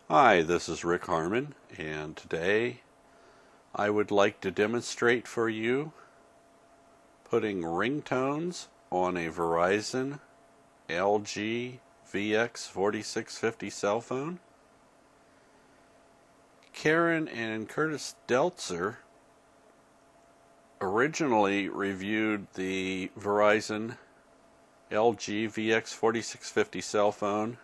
Hi, this is Rick Harmon, and today I would like to demonstrate for you putting ringtones on a Verizon LG VX4650 cell phone. Karen and Curtis Deltzer originally reviewed the Verizon LG VX4650 cell phone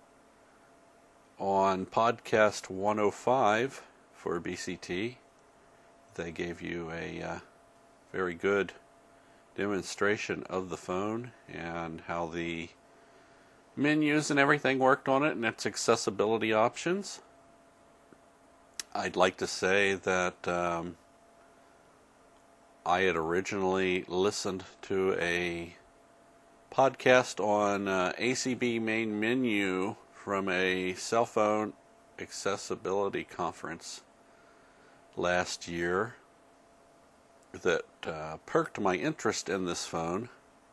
on podcast 105 for BCT. They gave you a very good demonstration of the phone and how the menus and everything worked on it and its accessibility options. I'd like to say that I had originally listened to a podcast on ACB main menu from a cell phone accessibility conference last year that perked my interest in this phone.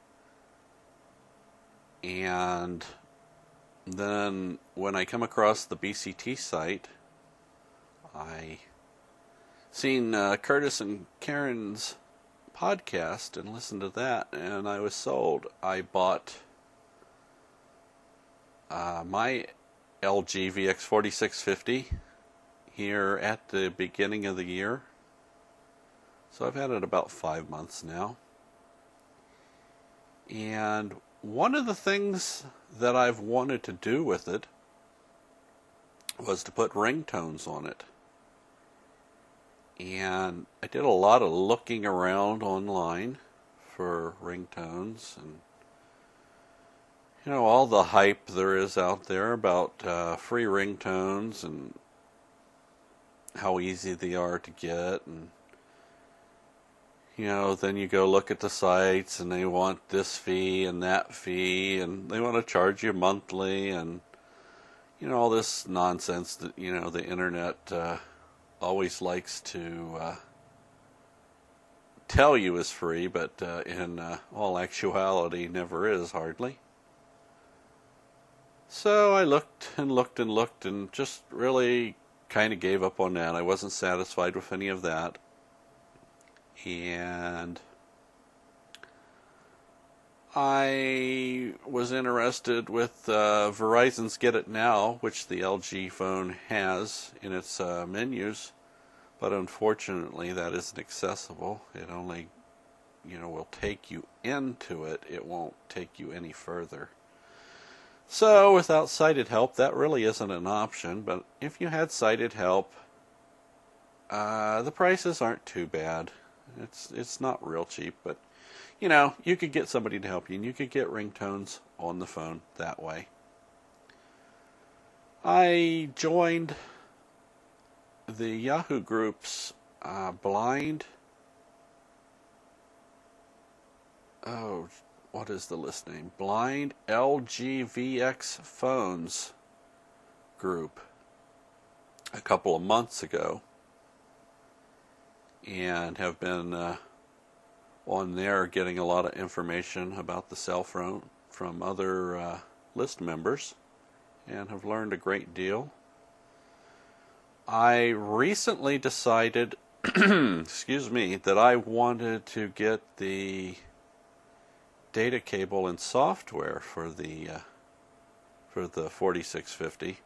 And then when I come across the BCT site, I seen Curtis and Karen's podcast and listened to that, and I was sold. I bought my LG VX4650 here at the beginning of the year. So I've had it about 5 months now. And one of the things that I've wanted to do with it was to put ringtones on it. And I did a lot of looking around online for ringtones and all the hype there is out there about free ringtones and how easy they are to get. And then you go look at the sites and they want this fee and that fee and they want to charge you monthly and all this nonsense that the internet always likes to tell you is free, but in all actuality never is, hardly. So I looked and looked and looked and just really kind of gave up on that. I wasn't satisfied with any of that. And I was interested with Verizon's Get It Now, which the LG phone has in its menus, but unfortunately that isn't accessible. It only, will take you into it. It won't take you any further. So without sighted help, that really isn't an option, but if you had sighted help, the prices aren't too bad. It's not real cheap, but you could get somebody to help you, and you could get ringtones on the phone that way. I joined the Yahoo group's blind. What is the list name? Blind LGVX Phones group a couple of months ago, and have been on there getting a lot of information about the cell phone from other list members, and have learned a great deal. I recently decided that I wanted to get the data cable and software for the 4650,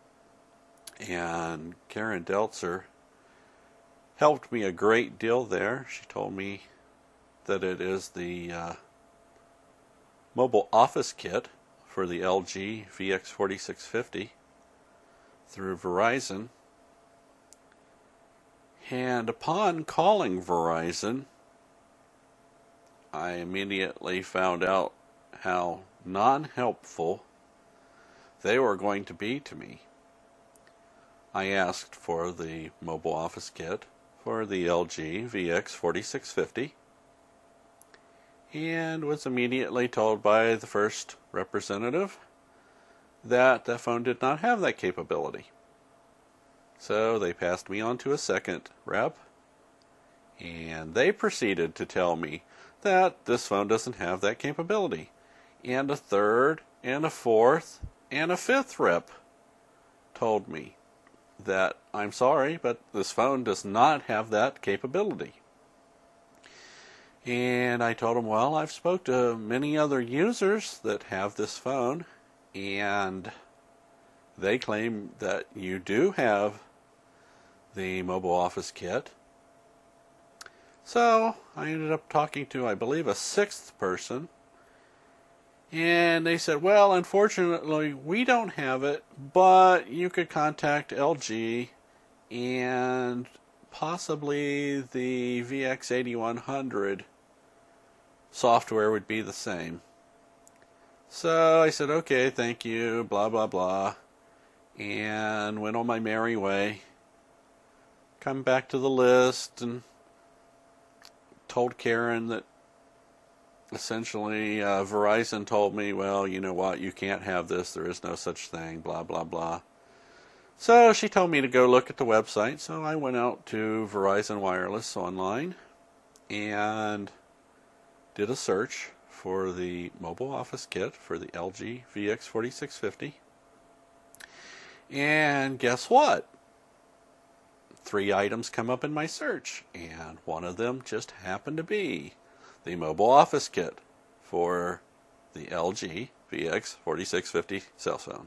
and Karen Deltzer helped me a great deal there. She told me that it is the mobile office kit for the LG VX4650 through Verizon. And upon calling Verizon, I immediately found out how non-helpful they were going to be to me. I asked for the mobile office kit for the LG VX4650 and was immediately told by the first representative that the phone did not have that capability. So they passed me on to a second rep, and they proceeded to tell me that this phone doesn't have that capability. And a third, and a fourth, and a fifth rep told me that I'm sorry, but this phone does not have that capability. And I told him, well, I've spoke to many other users that have this phone, and they claim that you do have the mobile office kit. So I ended up talking to, I believe, a sixth person, and they said, well, unfortunately, we don't have it, but you could contact LG, and possibly the VX8100 software would be the same. So I said, okay, thank you, blah, blah, blah, and went on my merry way. Come back to the list and told Karen that essentially Verizon told me, well, you know what, you can't have this, there is no such thing, blah, blah, blah. So she told me to go look at the website, so I went out to Verizon Wireless online and did a search for the mobile office kit for the LG VX4650. And guess what? 3 items come up in my search, and one of them just happened to be the mobile office kit for the LG VX4650 cell phone.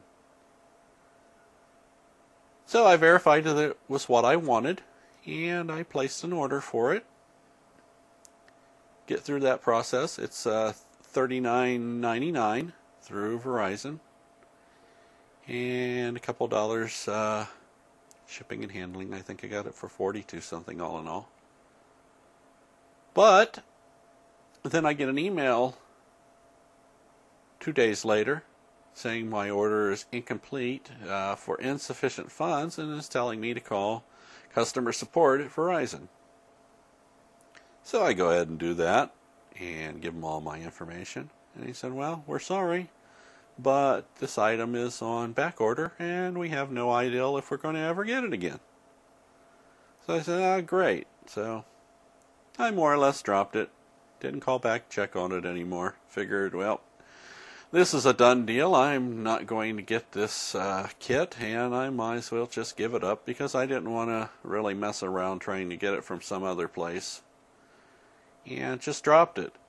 So I verified that it was what I wanted, and I placed an order for it. Get through that process. It's $39.99 through Verizon, and a couple dollars shipping and handling. I think I got it for $42 something all in all. But then I get an email 2 days later saying my order is incomplete for insufficient funds, and is telling me to call customer support at Verizon. So I go ahead and do that and give them all my information. And he said, well, we're sorry, but this item is on back order, and we have no idea if we're going to ever get it again. So I said, great. So I more or less dropped it. Didn't call back, check on it anymore. Figured, well, this is a done deal. I'm not going to get this kit, and I might as well just give it up, because I didn't want to really mess around trying to get it from some other place. And just dropped it.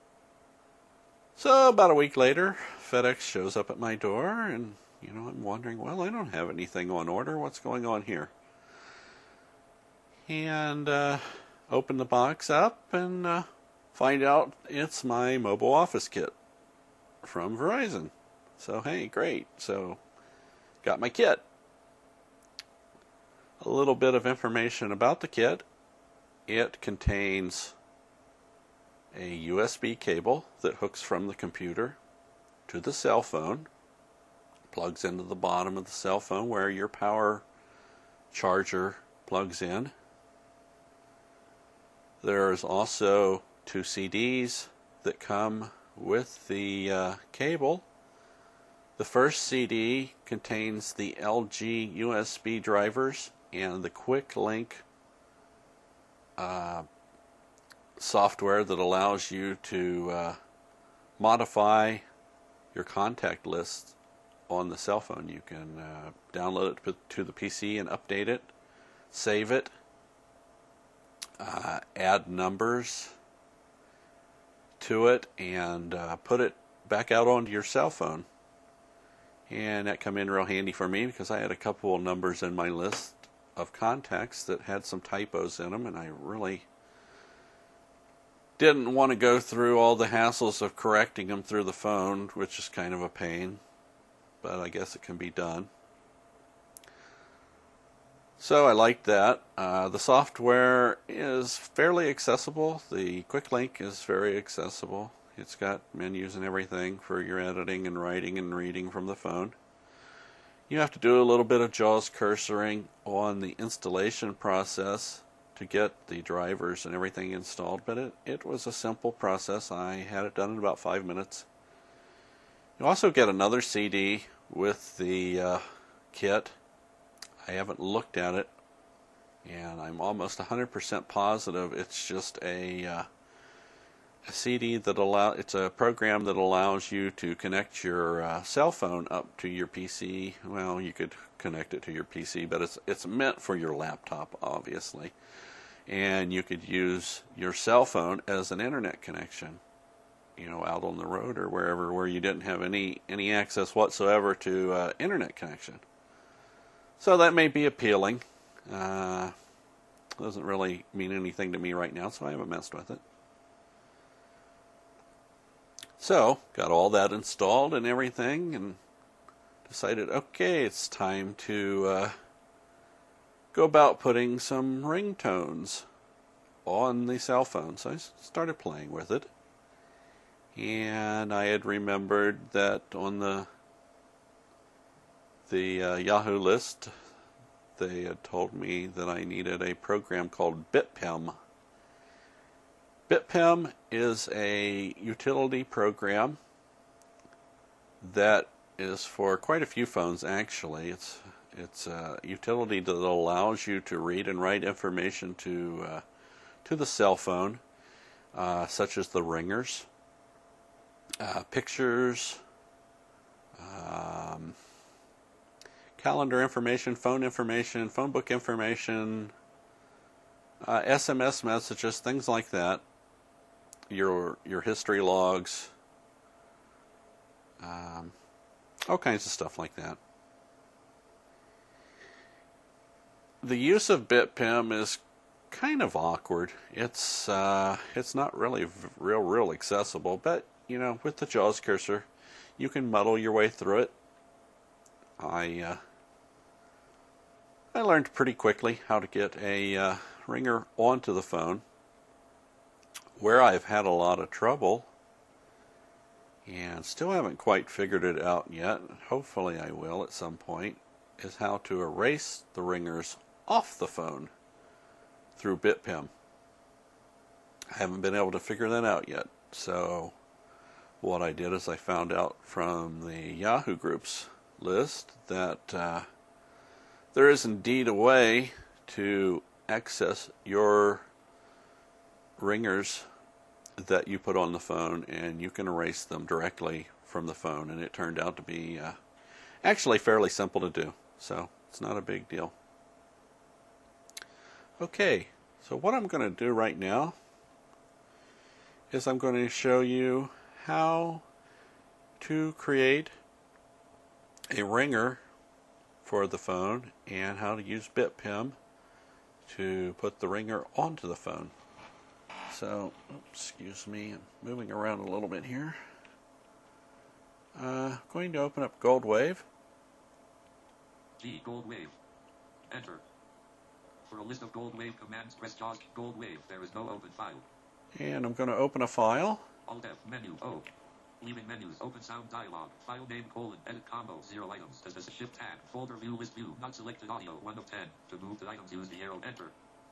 So about a week later, FedEx shows up at my door, and I'm wondering, well, I don't have anything on order. What's going on here? And open the box up and find out it's my mobile office kit from Verizon. So hey, great. So got my kit. A little bit of information about the kit. It contains a USB cable that hooks from the computer to the cell phone, plugs into the bottom of the cell phone where your power charger plugs in. There's also 2 CDs that come with the cable. The first CD contains the LG USB drivers and the Quick Link software that allows you to modify your contact list on the cell phone. You can download it to the PC and update it, save it, add numbers to it, and put it back out onto your cell phone. And that come in real handy for me, because I had a couple of numbers in my list of contacts that had some typos in them, and I really didn't want to go through all the hassles of correcting them through the phone, which is kind of a pain, but I guess it can be done. So I liked that. The software is fairly accessible. The Quick Link is very accessible. It's got menus and everything for your editing and writing and reading from the phone. You have to do a little bit of JAWS cursoring on the installation process to get the drivers and everything installed, but it was a simple process. I had it done in about 5 minutes. You also get another CD with the kit. I haven't looked at it, and I'm almost 100% positive it's just a a CD that it's a program that allows you to connect your cell phone up to your PC. Well, you could connect it to your PC, but it's meant for your laptop, obviously. And you could use your cell phone as an internet connection, out on the road or wherever where you didn't have any access whatsoever to internet connection. So that may be appealing. Doesn't really mean anything to me right now, so I haven't messed with it. So, got all that installed and everything, and decided, okay, it's time to go about putting some ringtones on the cell phone. So I started playing with it. And I had remembered that on the Yahoo list, they had told me that I needed a program called BitPim. BitPim is a utility program that is for quite a few phones, actually. It's a utility that allows you to read and write information to the cell phone, such as the ringers, pictures, calendar information, phone book information, SMS messages, things like that. Your history logs, all kinds of stuff like that. The use of BitPim is kind of awkward. It's not really real accessible, but with the JAWS cursor, you can muddle your way through it. I learned pretty quickly how to get a ringer onto the phone. Where I've had a lot of trouble, and still haven't quite figured it out yet, hopefully I will at some point, is how to erase the ringers off the phone through BitPim. I haven't been able to figure that out yet. So what I did is I found out from the Yahoo Groups list that there is indeed a way to access your ringers that you put on the phone, and you can erase them directly from the phone, and it turned out to be actually fairly simple to do, so it's not a big deal. Okay, so what I'm going to do right now is I'm going to show you how to create a ringer for the phone and how to use BitPim to put the ringer onto the phone. So, excuse me, I'm moving around a little bit here. Going to open up GoldWave. G GoldWave. Enter. For a list of GoldWave commands, press JAWS GoldWave. There is no open file. And I'm going to open a file. Alt F menu O. Leaving menus. Open sound dialog. File name : edit combo 0 items. As a shift tab. Folder view list view. Not selected audio 1 of 10. To move the items, use the arrow. Enter.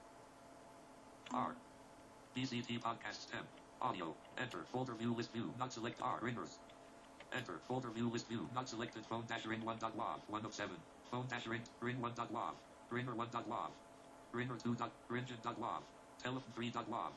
R. BCT podcast stem. Audio. Enter. Folder view list view. Not select R. Ringers. Enter. Folder view list view. Not selected. Phone dash ring 1.wav. 1 of 7. Phone dash ring 1.wav. Ringer 1.wav. Ringer 2. Ringen.wav. Telephone 3.wav.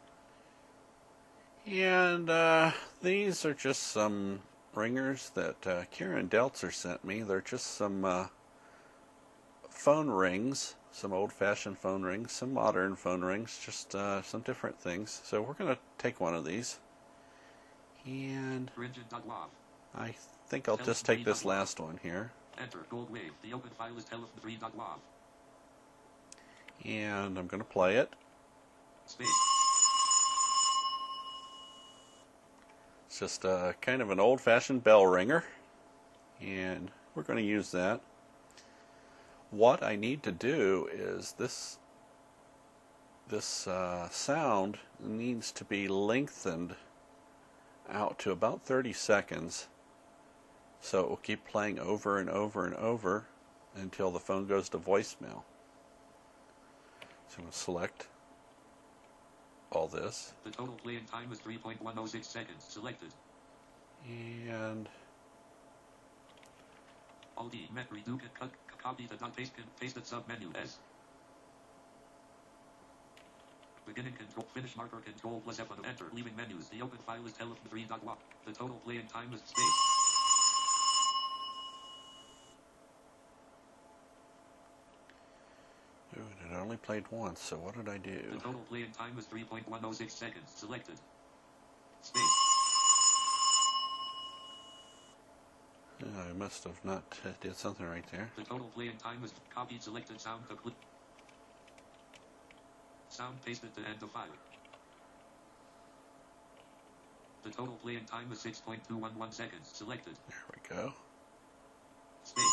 And these are just some ringers that Kieran Deltzer sent me. They're just some phone rings, some old-fashioned phone rings, some modern phone rings, just some different things. So we're going to take one of these, and I think I'll just take this last one here. Enter GoldWave. The open file is telephone3.wav. And I'm going to play it. Space. It's just kind of an old-fashioned bell ringer, and we're going to use that. What I need to do is this sound needs to be lengthened out to about 30 seconds, so it will keep playing over and over and over until the phone goes to voicemail. So I'm going to select all this. The total playing time is 3.106 seconds. Selected. And Alt-D, met, redo, cut, copy the dot, paste it, sub menu S. Beginning control, finish marker, control plus F on enter. Leaving menus. The open file is telephone 3.walk. The total playing time is space. Ooh, it only played once, so what did I do? The total playing time is 3.106 seconds. Selected. Space. I must have not did something right there. The total playing time is copied selected sound to clip. Sound pasted to end the file. The total playing time is 6.211 seconds. Selected. There we go. Space.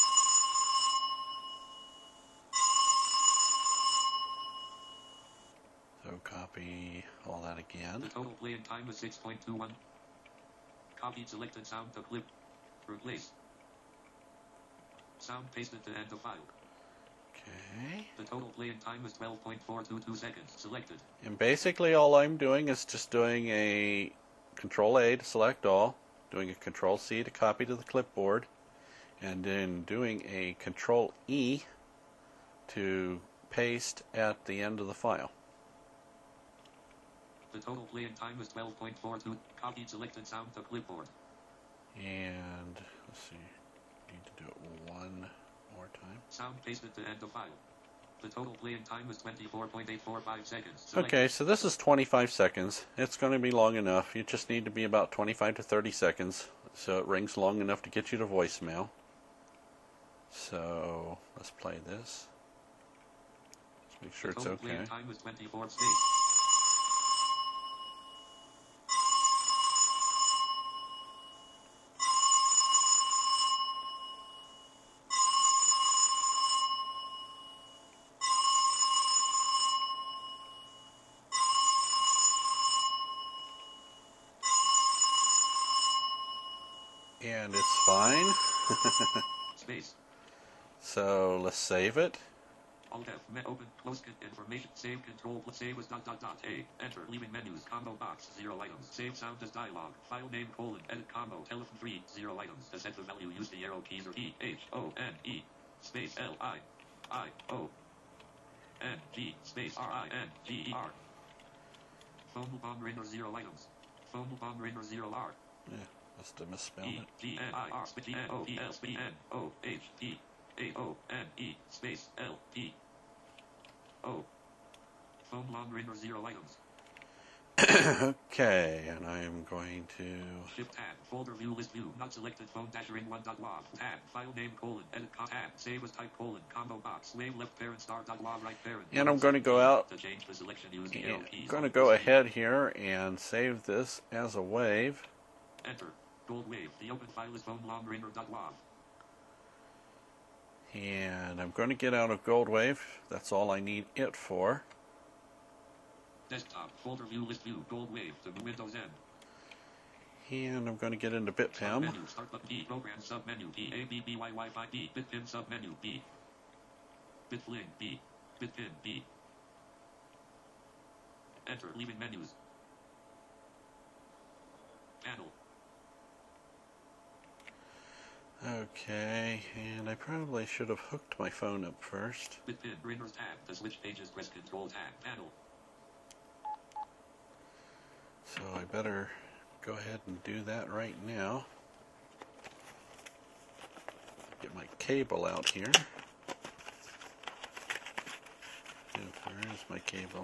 So copy all that again. The total playing time is 6.21. Copied selected sound to clip. Replace. Sound pasted to end the file. Okay. The total playing time is 12.422 seconds. Selected. And basically all I'm doing is just doing a Control A to select all, doing a Control C to copy to the clipboard, and then doing a Control E to paste at the end of the file. The total playing time is 12.42. Copied selected sound to clipboard. And let's see, need to do it one more time. Sound pasted to end the file. The total playing time is 24.845 seconds. Selected. Okay, so this is 25 seconds. It's going to be long enough. You just need to be about 25 to 30 seconds so it rings long enough to get you to voicemail. So let's play this. Let's make sure The it's total okay. playing time is 24 space. And it's fine. Space. So let's save it. Alt F. Open. Close. Information. Save. Control. Save as dot dot dot. A. Enter. Leaving menus. Combo box. 0 items. Save sound as dialog. File name colon. Edit combo. Telephone 3. 0 items. To set the value, use the arrow keys or E. H. O. N. E. Space. L. I. I. O. N. G. Space. R. I. N. G. E. R. Phone bomb ringer 0 items. Phone bomb ringer 0 R. Yeah, must have misspelled E. it. G. N. I. R. Space. G. N. O. E. L. Space. N. O. H. E. A. O. N. E. Space. L. P. O. Phone long ringer 0 items. Okay, and I am going to... Shift tab. Folder view list view. Not selected phone dash ring 1.log. Tab. File name colon. Edit tab. Save as type colon. Combo box. Wave left parent star dot log right parent. And I'm going to go out. To change the selection, use the Yeah, arrow keys. I'm going to go ahead here and save this as a wave. Enter. Gold wave. The open file is phone long ringer dot log. And I'm going to get out of Goldwave. That's all I need it for. Desktop. Folder view list view. Gold wave. To Windows N. And I'm going to get into BitPim. Menu. Start button B. Program sub menu B. A B B Y Y 5 B. BitPim sub menu B. Bitfling B. BitPim B. Enter. Leaving menus. Panel. Okay, and I probably should have hooked my phone up first. Bitpin Ringers tab. To switch pages, press Control tab. Panel. So I better go ahead and do that right now. Get my cable out here. Oh, where is my cable?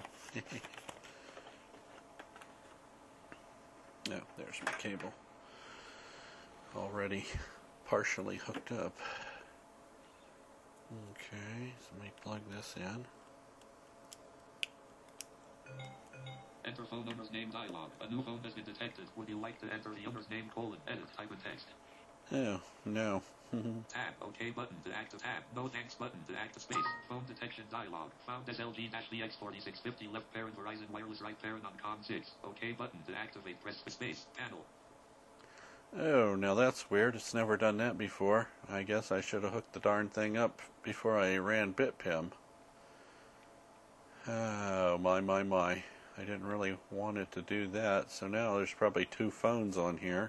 No, there's my cable. Already partially hooked up. Okay, so let me plug this in. Enter phone owner's name dialog. A new phone has been detected. Would you like to enter the owner's name colon edit type in text? Oh, no. Tab. OK button to active tab. No thanks button to active space. Phone detection dialog. Found as LG-VX4650 left parent Verizon wireless right parent on COM6. OK button to activate. Press the space. Panel. Oh, now that's weird. It's never done that before. I guess I should have hooked the darn thing up before I ran BitPim. Oh, my. I didn't really want it to do that, so now there's probably 2 phones on here.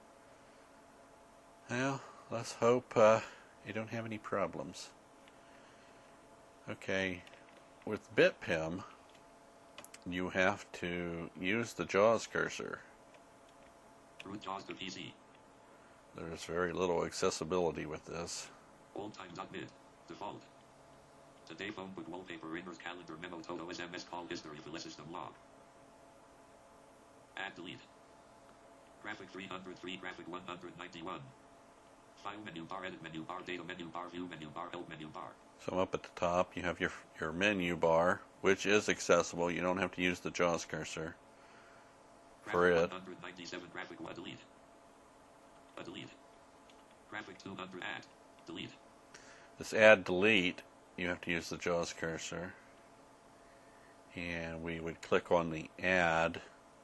Well, let's hope you don't have any problems. Okay, with BitPim, you have to use the JAWS cursor. Root JAWS to PC. There's very little accessibility with this. Oldtime.mid. Default. Today phone book wallpaper ringers calendar memo toto SMS call history file system log. Add delete. Graphic 303 graphic 191. File menu bar edit menu bar data menu bar view menu bar help menu bar. So up at the top you have your menu bar, which is accessible. You don't have to use the JAWS cursor for it. 197 graphic 1 delete. A delete. Graphic 200 add. Delete. This add delete, you have to use the JAWS cursor. And we would click on the add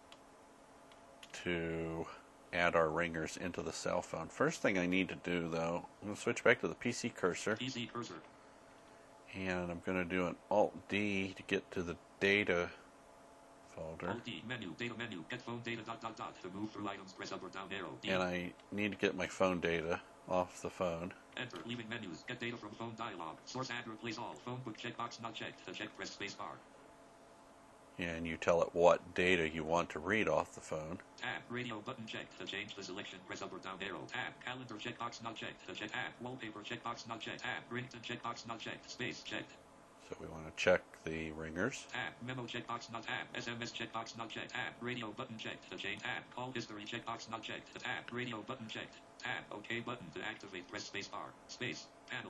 to add our ringers into the cell phone. First thing I need to do though, I'm going to switch back to the PC cursor. PC cursor. And I'm going to do an Alt-D to get to the data folder. Alt-D, menu, data menu, get phone data dot dot dot. To move through items, press up or down arrow. D. And I need to get my phone data off the phone. Enter, leaving menus, get data from phone dialog. Source add, replace all. Phone book checkbox not checked. To check, press space bar. And you tell it what data you want to read off the phone. Tab, radio button checked. To change the selection, press up or down arrow. Tab, calendar checkbox not checked. To check tab, wallpaper checkbox not checked. Tab, ringtone checkbox not checked. Space checked. So we want to check the ringers. Tab, memo checkbox not tab, SMS checkbox not checked. Tab, radio button checked. To change tab, call history checkbox not checked. To tab, radio button checked. Tab, OK button to activate, press space bar. Space, panel.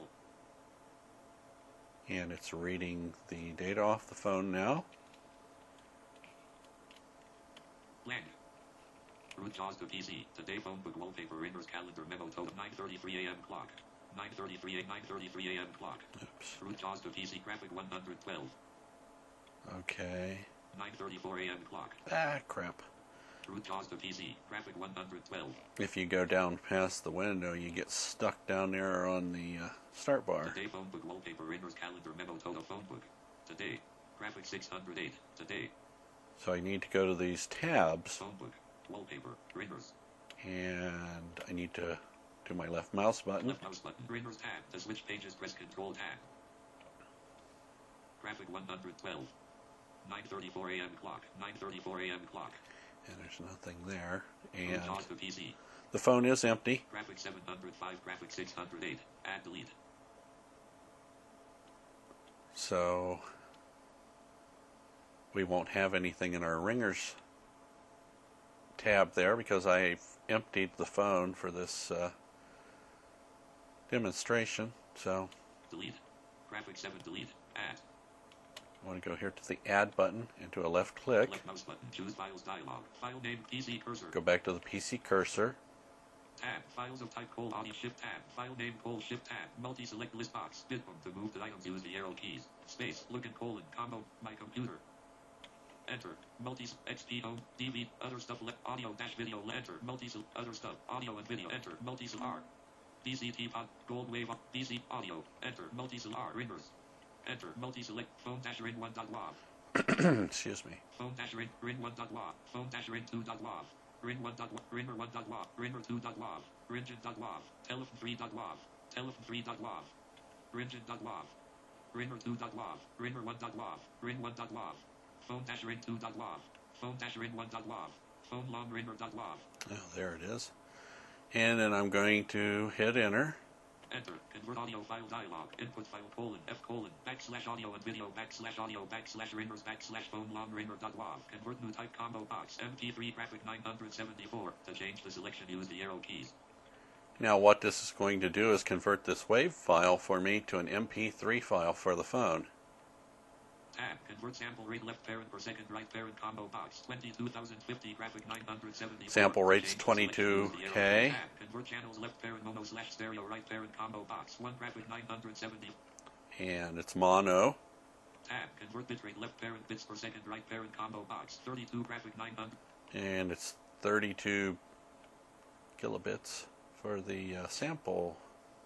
And it's reading the data off the phone now. Blank. Root JAWS to PC. Today phone book wallpaper ringers calendar memo total 9:33 a.m. clock. 9:33 a.m. clock. Oops. Root JAWS to PC graphic 112. Okay. 9:34 a.m. clock. Ah, crap. Root JAWS to PC graphic 112. If you go down past the window, you get stuck down there on the start bar. Today phone book wallpaper ringers calendar memo total phone book. Today graphic 608. Today So I need to go to these tabs, phone book wallpaper ringers. and I need to do my left mouse button. Left mouse button ringers tab. To switch pages press Control tab. Graphic 112. 9:34 a.m. clock. 9:34 a.m. clock. And there's nothing there. Root And JAWS to PC. the phone is empty. Graphic 705. Graphic 608. Add delete. So we won't have anything in our ringers tab there because I've emptied the phone for this demonstration. So Delete. Graphic 7 delete. Add. I want to go here to the add button and do a left click. Left mouse button. Choose files dialog. File name PC cursor. Go back to the PC cursor. Tab. Files of type call audio shift tab. File name call shift tab. Multi-select list box. Bitbum. To move the items use the arrow keys. Space. Look and colon. Combo. My computer. Enter. Multi XP home. DV. Other stuff. Audio dash video. Enter. Multi other stuff. Audio and video. Enter. Multi R. DCT pod. Gold wave. DC audio. Enter. Multi R. Ringers. Enter. Multi-select phone dash ring 1.wav. Excuse me. Phone dash ring 1.wav. Phone dash ring 2.wav. Ring 1.wav. Ringer 1.wav. Ringer 2.wav. Ringen.wav. Telephone 3.wav. Telephone 3.wav. Ringen.wav. Ringer 2.wav. Ringer 1.wav. Ring 1.wav. Phone dash ring 2.wav. Phone dash ring 1.wav. Phone long ringer.wav. Oh, there it is. And then I'm going to hit enter. Enter. Convert audio file dialog. Input file colon F colon / audio and video / audio / ringers / phone long ringer.wav. Convert new type combo box MP3 graphic 974. To change the selection use the arrow keys. Now what this is going to do is convert this WAV file for me to an MP3 file for the phone. Tab. Convert sample rate left parent per second right parent combo box 22,050 graphic 974. Sample rate's 22K. Tab. Convert channels left parent mono / stereo right parent combo box 1 graphic 970. And it's mono. Tab. Convert bitrate left parent bits per second right parent combo box 32 graphic 900. And it's 32 kilobits for the sample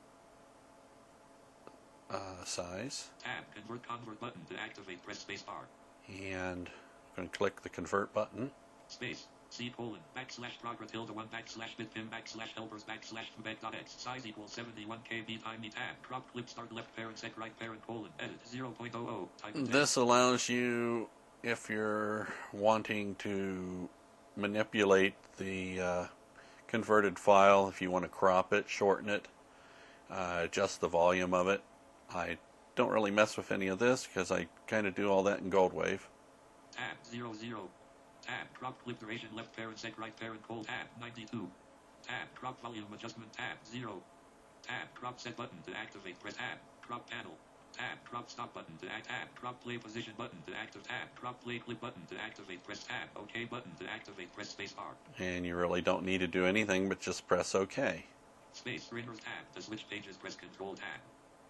size. Tab. Convert button to activate press space bar. And I'm going to click the convert button. Space. C colon / progress tilde 1 / bitpim / helpers / mbed.x size equals 71 KB tiny tab crop clip start left parent sec right parent colon edit 0.00 type This allows you if you're wanting to manipulate the converted file, if you want to crop it, shorten it, adjust the volume of it. I don't really mess with any of this because I kind of do all that in Goldwave. Tab 00. Tab crop clip duration left parent sec right parent cold tab 92. Tab crop volume adjustment tab 0. Tab crop set button to activate press tab crop panel. Tab crop stop button to act tab crop play position button to active tab crop play clip button to activate press tab OK button to activate press space bar. And you really don't need to do anything but just press OK. Space renders tab to switch pages press control tab.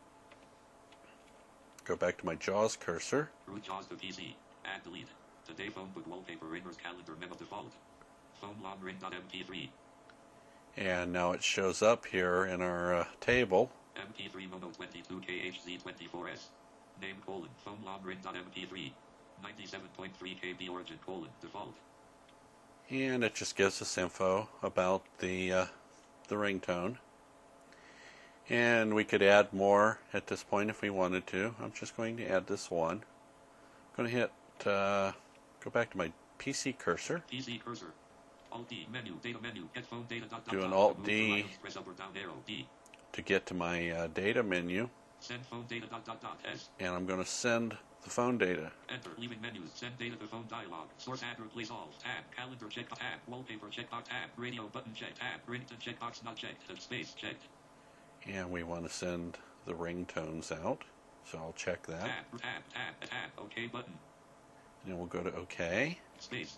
Go back to my JAWS cursor. Root JAWS to PC. Add delete. Today phone book wallpaper renders calendar memo default. Phone long ring.mp3. And now it shows up here in our table. MP3 mono 22KHZ24S. Name colon phone long ring.mp3. 97.3 KB origin colon default. And it just gives us info about the ringtone. And we could add more at this point if we wanted to. I'm just going to add this one. I'm going to hit, go back to my PC cursor. PC cursor. Alt-D menu, data menu, headphone data dot Do an dot. Alt-D Press up or down arrow D. to get to my data menu. Send phone data dot dot dot S. And I'm going to send the phone data. Enter leaving menus. Send data to phone dialog. Source add replace all. Tab. Calendar check tab. Wallpaper checkbox tab. Radio button check tab. Ringtone checkbox not checked. Space checked. And we want to send the ringtones out. So I'll check that. Tab. OK button. And we'll go to OK. Space.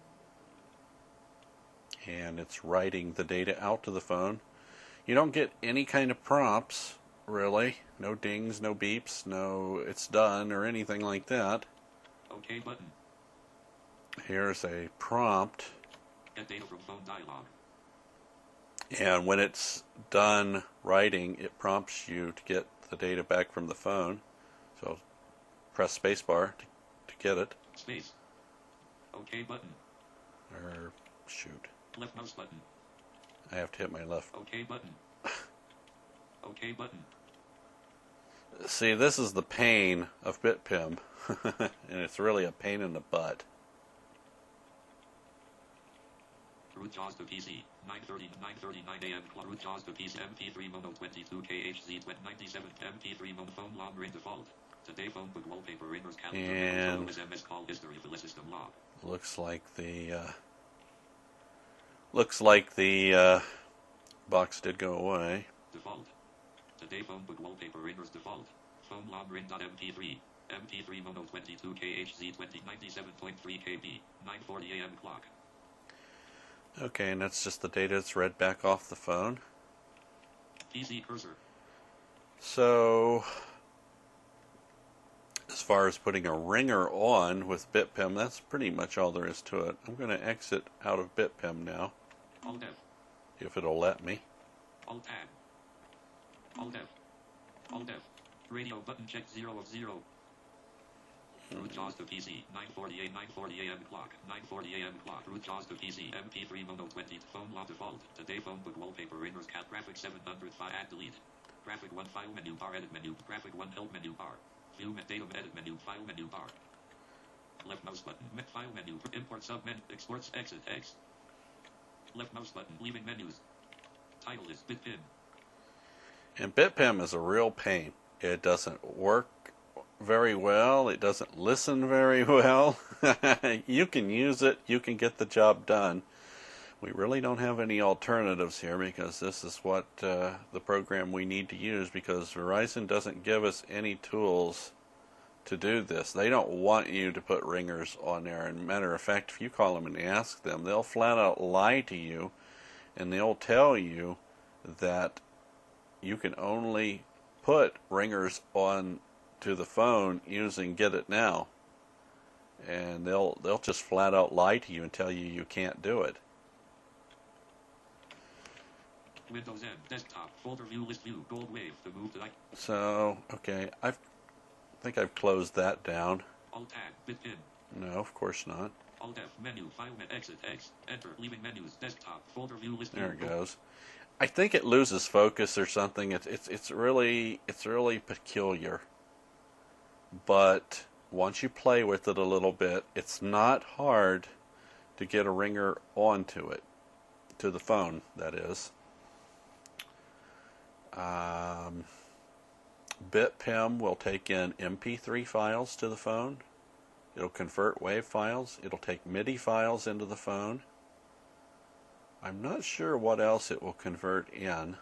And it's writing the data out to the phone. You don't get any kind of prompts, really. No dings, no beeps, no it's done or anything like that. OK button. Here's a prompt. Get data from phone dialog. And when it's done writing, it prompts you to get the data back from the phone. So press spacebar to get it. Space. OK button. Or shoot. Left mouse button. I have to hit my left. OK button. OK button. See, this is the pain of BitPim. And it's really a pain in the butt. Root JAWS to PC. 9:39 a.m. Root JAWS to PC. MP3 mono 22KHZ 97 MP3 mono phone long ring default. Today phone book wallpaper renders calendar And SMS call history for the system log. looks like the box did go away. Default. Today phone book wallpaper renders default. Phone long ring.mp3. MP3 mono 22KHZ 97.3 KB. 9:40 a.m. clock. Okay, and that's just the data that's read back off the phone. PC cursor. So, as far as putting a ringer on with BitPim, that's pretty much all there is to it. I'm going to exit out of BitPim now, Alt F. if it'll let me. Alt tab. Alt F. Alt F. Radio button check 0 of 0. Root JAWS to PC. 9:40 a.m. clock. 9:40 a.m. clock. Root JAWS to PC. MP3 mono 20. Phone lock default. Today phone book wallpaper renders cat graphic 705 add delete. Graphic 1 file menu bar edit menu. Graphic 1 help menu bar. View data edit menu file menu bar. Left mouse button. File menu. Import sub menu. Exports exit X. Left mouse button. Leaving menus. Title is BitPim. And BitPim is a real pain. It doesn't work very well. It doesn't listen very well. You can use it. You can get the job done. We really don't have any alternatives here because this is what the program we need to use, because Verizon doesn't give us any tools to do this. They don't want you to put ringers on there. And matter of fact, if you call them and ask them, they'll flat out lie to you, and they'll tell you that you can only put ringers on to the phone using Get It Now, and they'll just flat out lie to you and tell you you can't do it. Windows M desktop folder view list view Goldwave to move to like. So okay, I think I've closed that down. Alt tab BitPim. No, of course not. Alt F menu file exit X enter leaving menus desktop folder view list There view. it goes. I think it loses focus or something. It's really peculiar. But once you play with it a little bit, it's not hard to get a ringer onto it, to the phone, that is. BitPim will take in MP3 files to the phone. It'll convert WAV files. It'll take MIDI files into the phone. I'm not sure what else it will convert in,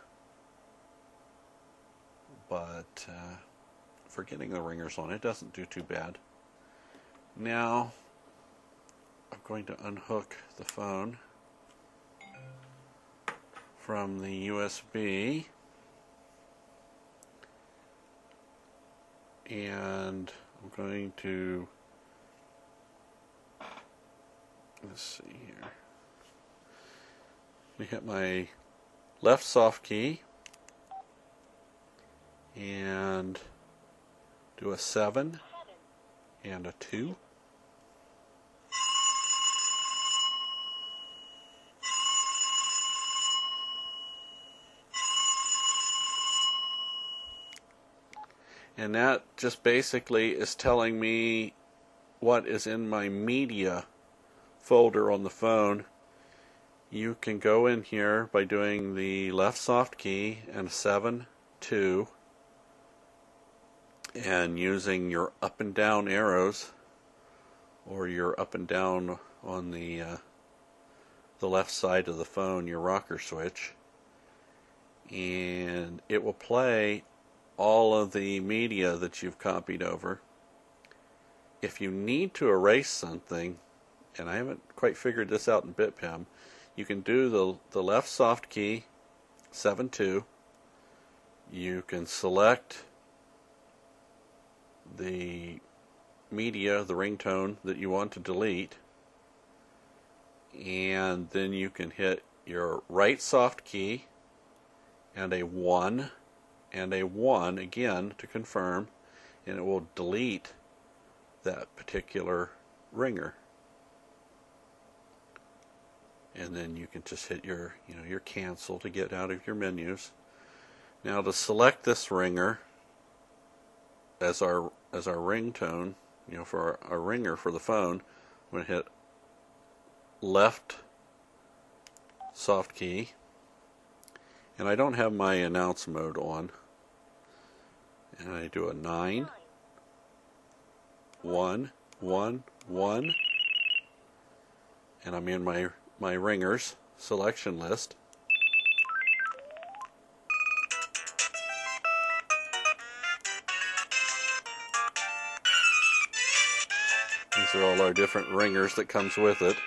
but for getting the ringers on, it doesn't do too bad. Now, I'm going to unhook the phone from the USB, and I'm going to, let's see here, I hit my left soft key and do a 7 and a 2. And that just basically is telling me what is in my media folder on the phone. You can go in here by doing the left soft key and 7, 2, and using your up and down arrows, or your up and down on the left side of the phone, your rocker switch, and it will play all of the media that you've copied over. If you need to erase something, and I haven't quite figured this out in BitPim, you can do the left soft key, 7-2. You can select the media, the ringtone that you want to delete, and then you can hit your right soft key and a 1 and a 1 again to confirm, and it will delete that particular ringer. And then you can just hit your cancel to get out of your menus. Now to select this ringer as our ringtone, for our ringer for the phone, I'm going to hit left soft key, and I don't have my announce mode on, and I do a 9, 1, 1, 1, and I'm in my ringers selection list. These are all our different ringers that comes with it.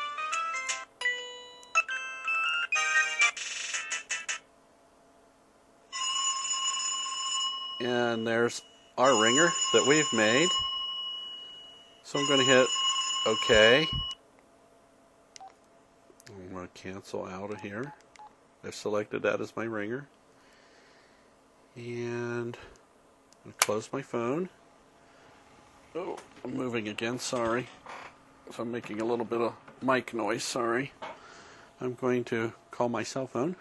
And there's our ringer that we've made. So I'm going to hit OK. I'm going to cancel out of here. I've selected that as my ringer. And I'm going to close my phone. Oh, I'm moving again, sorry. If I'm making a little bit of mic noise, sorry. I'm going to call my cell phone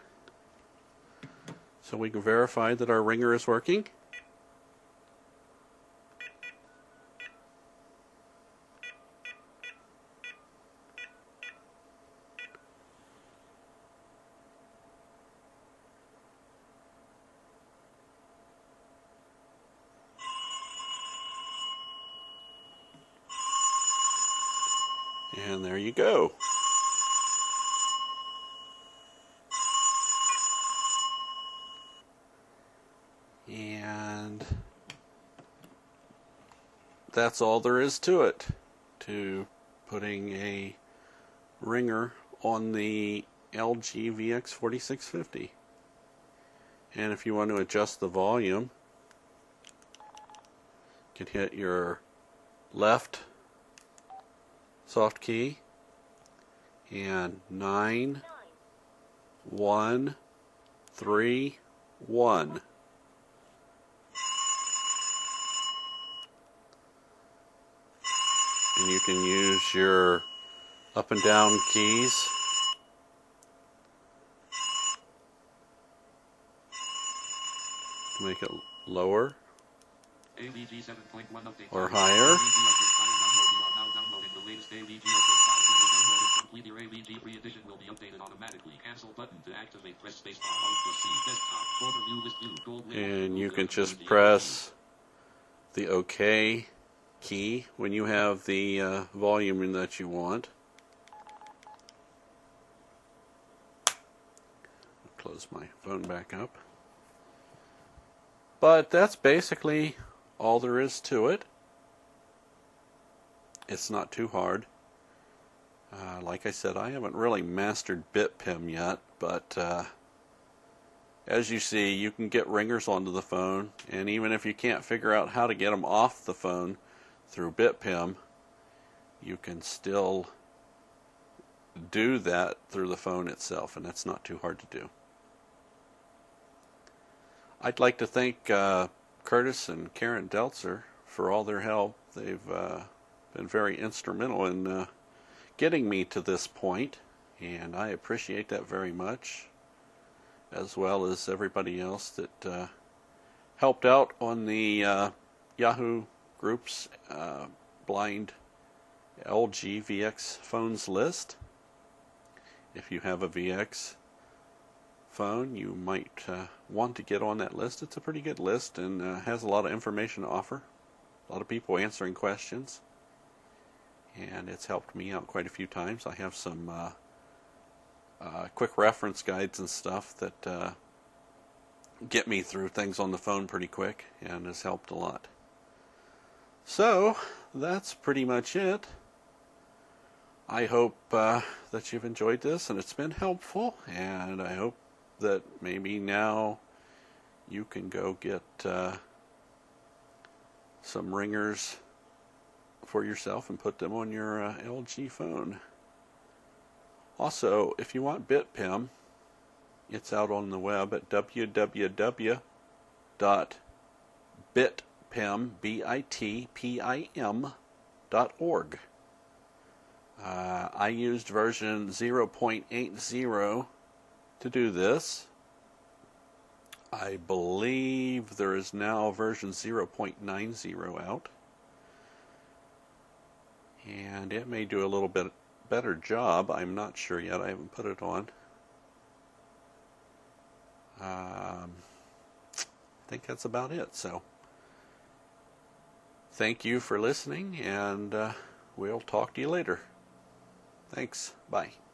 so we can verify that our ringer is working. And there you go. And that's all there is to it, to putting a ringer on the LG VX4650. And if you want to adjust the volume, you can hit your left soft key and 9, 1, 3, 1. And you can use your up and down keys to make it lower AVG 7.1 update. or higher. AVG update file download. You are now downloading the latest AVG update file. When you download it complete, your AVG free edition will be updated automatically. Cancel button to activate. Press spacebar. Alt plus C. Desktop. Folder view list view. Gold label. And you can Move just the press the OK key when you have the volume that you want. Close my phone back up. But that's basically all there is to it. It's not too hard. Like I said, I haven't really mastered BitPim yet, but as you see, you can get ringers onto the phone, and even if you can't figure out how to get them off the phone through BitPim, you can still do that through the phone itself, and that's not too hard to do. I'd like to thank Curtis and Karen Deltzer for all their help. They've been very instrumental in getting me to this point, and I appreciate that very much, as well as everybody else that helped out on the Yahoo Group's blind LG VX phones list. If you have a VX phone, you might want to get on that list. It's a pretty good list and has a lot of information to offer. A lot of people answering questions, and it's helped me out quite a few times. I have some quick reference guides and stuff that get me through things on the phone pretty quick, and has helped a lot. So that's pretty much it. I hope that you've enjoyed this and it's been helpful, and I hope that maybe now you can go get some ringers for yourself and put them on your LG phone. Also, if you want BitPim, it's out on the web at www.bitpim.org. I used version 0.80 to do this. I believe there is now version 0.90 out, and it may do a little bit better job. I'm not sure yet. I haven't put it on. I think that's about it. So thank you for listening, and we'll talk to you later. Thanks. Bye.